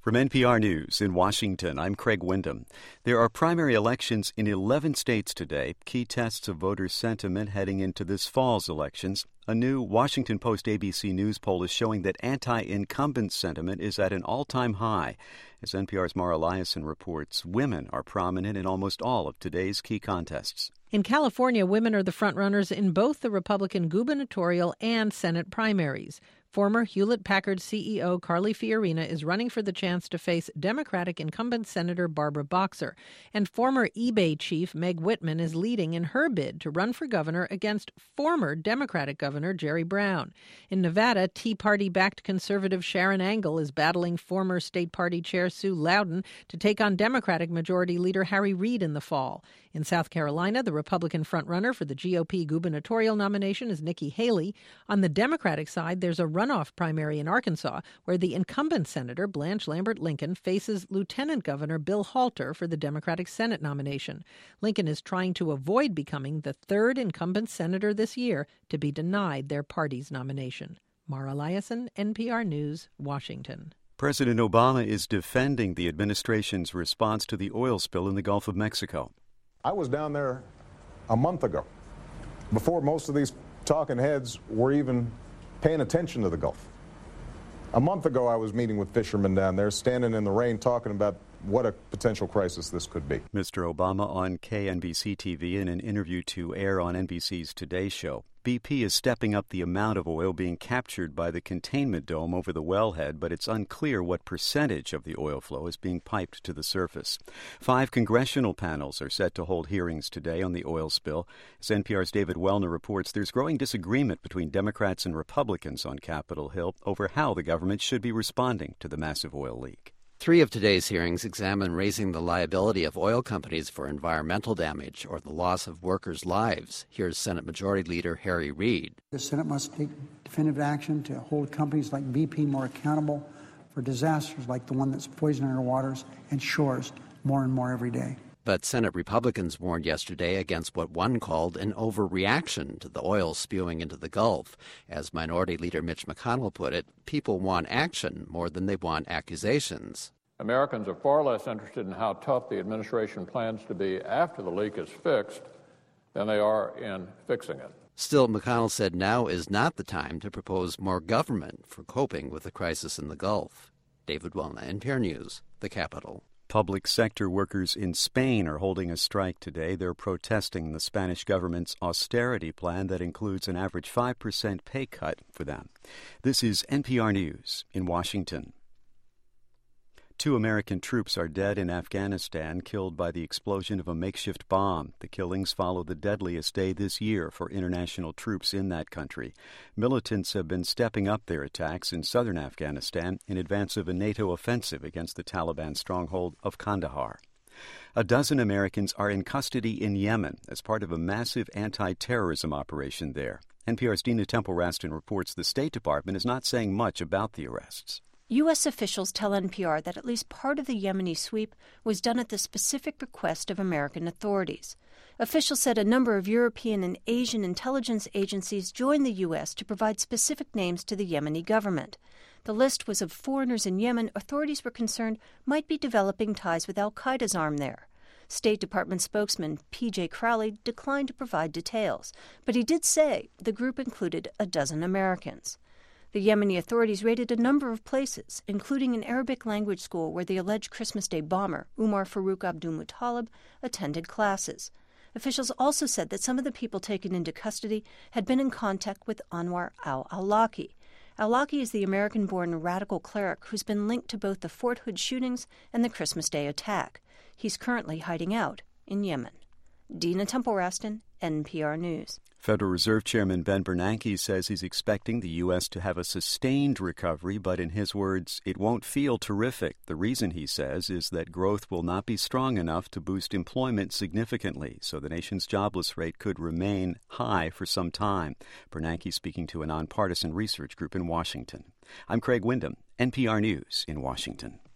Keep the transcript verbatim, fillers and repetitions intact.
From N P R News in Washington, I'm Craig Windham. There are primary elections in eleven states today, key tests of voter sentiment heading into this fall's elections. A new Washington Post A B C News poll is showing that anti-incumbent sentiment is at an all-time high. As N P R's Mara Liasson reports, women are prominent in almost all of today's key contests. In California, women are the frontrunners in both the Republican gubernatorial and Senate primaries. Former Hewlett-Packard C E O Carly Fiorina is running for the chance to face Democratic incumbent Senator Barbara Boxer, and former eBay chief Meg Whitman is leading in her bid to run for governor against former Democratic Governor Jerry Brown. In Nevada, Tea Party-backed conservative Sharon Angle is battling former State Party Chair Sue Loudon to take on Democratic Majority Leader Harry Reid in the fall. In South Carolina, the Republican frontrunner for the G O P gubernatorial nomination is Nikki Haley. On the Democratic side, there's a runoff primary in Arkansas where the incumbent Senator Blanche Lambert Lincoln faces Lieutenant Governor Bill Halter for the Democratic Senate nomination. Lincoln is trying to avoid becoming the third incumbent senator this year to be denied their party's nomination. Mara Liasson, N P R News, Washington. President Obama is defending the administration's response to the oil spill in the Gulf of Mexico. I was down there a month ago, before most of these talking heads were even paying attention to the Gulf. A month ago, I was meeting with fishermen down there, standing in the rain, talking about what a potential crisis this could be. Mister Obama on K N B C T V in an interview to air on N B C's Today Show. B P is stepping up the amount of oil being captured by the containment dome over the wellhead, but it's unclear what percentage of the oil flow is being piped to the surface. Five congressional panels are set to hold hearings today on the oil spill. As N P R's David Wellner reports, there's growing disagreement between Democrats and Republicans on Capitol Hill over how the government should be responding to the massive oil leak. Three of today's hearings examine raising the liability of oil companies for environmental damage or the loss of workers' lives. Here's Senate Majority Leader Harry Reid. The Senate must take definitive action to hold companies like B P more accountable for disasters like the one that's poisoning our waters and shores more and more every day. But Senate Republicans warned yesterday against what one called an overreaction to the oil spewing into the Gulf. As Minority Leader Mitch McConnell put it, people want action more than they want accusations. Americans are far less interested in how tough the administration plans to be after the leak is fixed than they are in fixing it. Still, McConnell said now is not the time to propose more government for coping with the crisis in the Gulf. David Wellner, N P R News, the Capitol. Public sector workers in Spain are holding a strike today. They're protesting the Spanish government's austerity plan that includes an average five percent pay cut for them. This is N P R News in Washington. Two American troops are dead in Afghanistan, killed by the explosion of a makeshift bomb. The killings follow the deadliest day this year for international troops in that country. Militants have been stepping up their attacks in southern Afghanistan in advance of a NATO offensive against the Taliban stronghold of Kandahar. A dozen Americans are in custody in Yemen as part of a massive anti-terrorism operation there. N P R's Dina Temple-Raston reports the State Department is not saying much about the arrests. U S officials tell N P R that at least part of the Yemeni sweep was done at the specific request of American authorities. Officials said a number of European and Asian intelligence agencies joined the U S to provide specific names to the Yemeni government. The list was of foreigners in Yemen authorities were concerned might be developing ties with al-Qaeda's arm there. State Department spokesman P J Crowley declined to provide details, but he did say the group included a dozen Americans. The Yemeni authorities raided a number of places, including an Arabic language school where the alleged Christmas Day bomber, Umar Farouk Abdul-Muttalib, attended classes. Officials also said that some of the people taken into custody had been in contact with Anwar al-Awlaki. Awlaki is the American-born radical cleric who's been linked to both the Fort Hood shootings and the Christmas Day attack. He's currently hiding out in Yemen. Dina Temple-Raston, N P R News. Federal Reserve Chairman Ben Bernanke says he's expecting the U S to have a sustained recovery, but in his words, it won't feel terrific. The reason, he says, is that growth will not be strong enough to boost employment significantly, so the nation's jobless rate could remain high for some time. Bernanke speaking to a nonpartisan research group in Washington. I'm Craig Windham, N P R News in Washington.